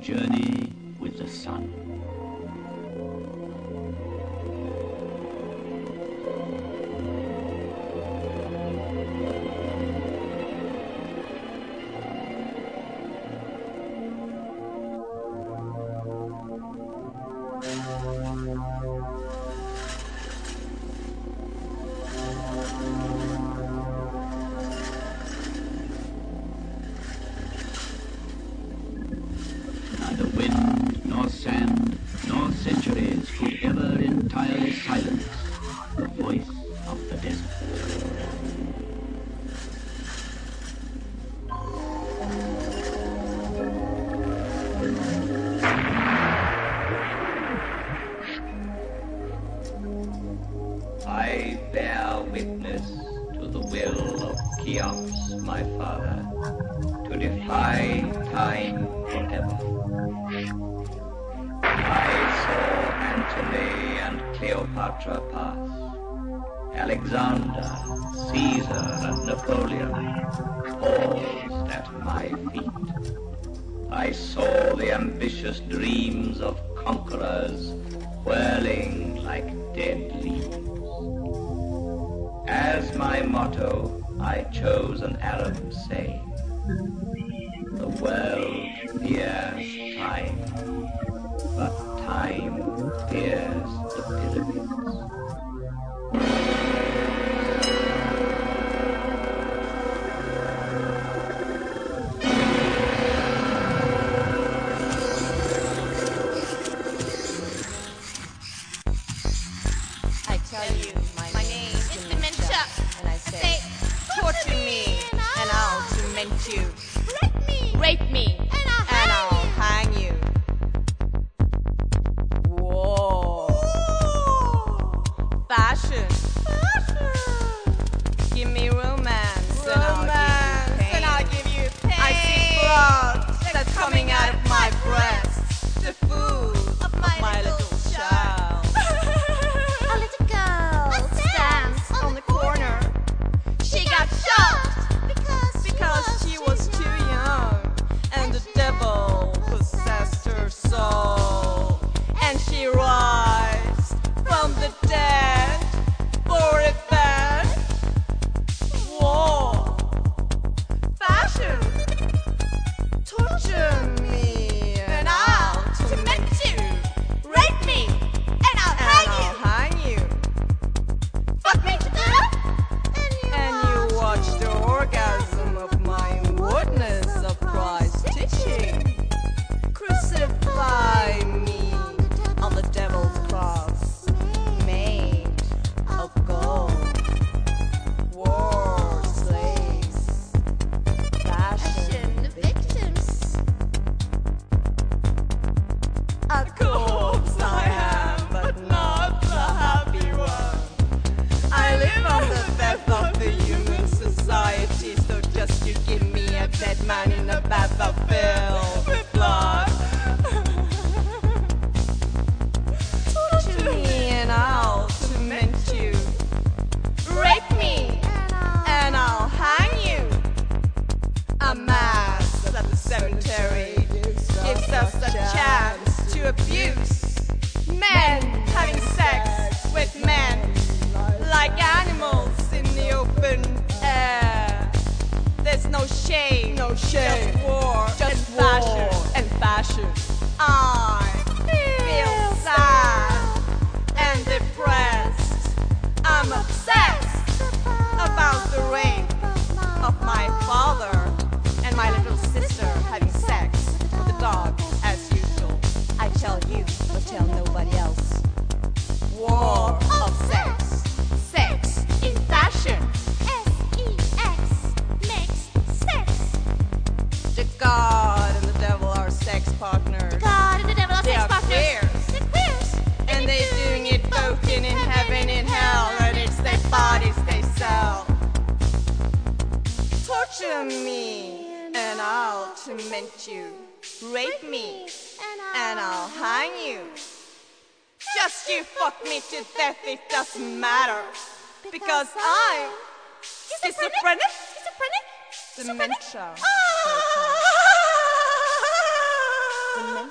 journey with the sun. Neither wind, nor sand, nor centuries could ever entirely silence the voice of the desert. I bear witness to the will of Cheops, my father, to defy time forever. I saw Antony and Cleopatra pass, Alexander, Caesar, and Napoleon paused at my feet. I saw the ambitious dreams of conquerors whirling like dead leaves. As my motto, I chose an Arab saying, "The world fears time, but time fears the pyramids." I tell you, my name is Dementia, and I say, torture me, and I'll torment you. Rape me, and I'll hang you. Whoa. Fashion. Give me romance, and I'll give you pain. I see blood that's coming out of my breast, the food of my little child. A little girl Stands on the corner. She got shot because she was too young, and the devil possessed her soul, and she rised from the dead for revenge. Whoa. Fashion. Torture me, and I'll torment you. Rape me, and I'll hang you. Fuck me to death, and you watch the orgasm of my witness of Christ's teaching. Crucify me on the devil's cross, made of gold. War slaves, fashion victims. a corpse I am, but not the happy one. I live on the death of the human society, so just you give me a dead man in a bath of filled with blood. Torture me and I'll torment you. Rape me and I'll hang you. A mass at the cemetery gives us a chance to abuse men having sex with men like animals in the open air. There's no shame, just war, and fashion. I feel sad and depressed. I'm obsessed about the rape of my father and my little sister having sex with the dog as usual. I tell you, but tell nobody else. War of sex. Sex in fashion. S-E-X makes sense. The God and the devil are sex partners. God and the devil are They sex are partners. queers. They're queers. And they're doing it both in heaven and hell, and it's their bodies they sell. Torture me, and I'll torment you. Rape me, and I'll hang you. Just you fuck me to death, it doesn't matter. Because I'm schizophrenic, dementia. Dementia.